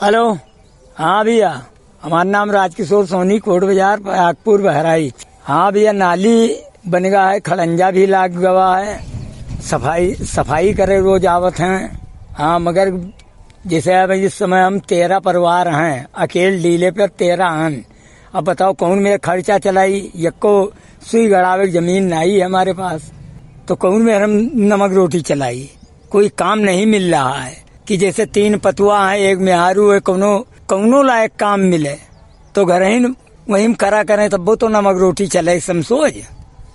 Hello. हाँ भैया, हमारा नाम राजकिशोर सोनी, कोट बाजार, परागपुर, बहराइच। हाँ भैया, नाली बन गया है, खड़ंजा भी लाग गया है, सफाई करे रोज आवत हैं। हाँ, मगर जैसे अब इस समय हम 13 परिवार हैं, अकेले डीले पर 13 हैं। अब बताओ कौन मेरा खर्चा चलाई, यक्को सुई गड़ावे जमीन नहीं है हमारे पास, तो कौन में हम नमक रोटी चलाई। कोई काम नहीं मिल रहा है कि जैसे 3 पतुआ है, एक मेहारू है, कौनो लायक काम मिले तो घर ही वहीं करा करें, तब वो तो नमक रोटी चले समझो।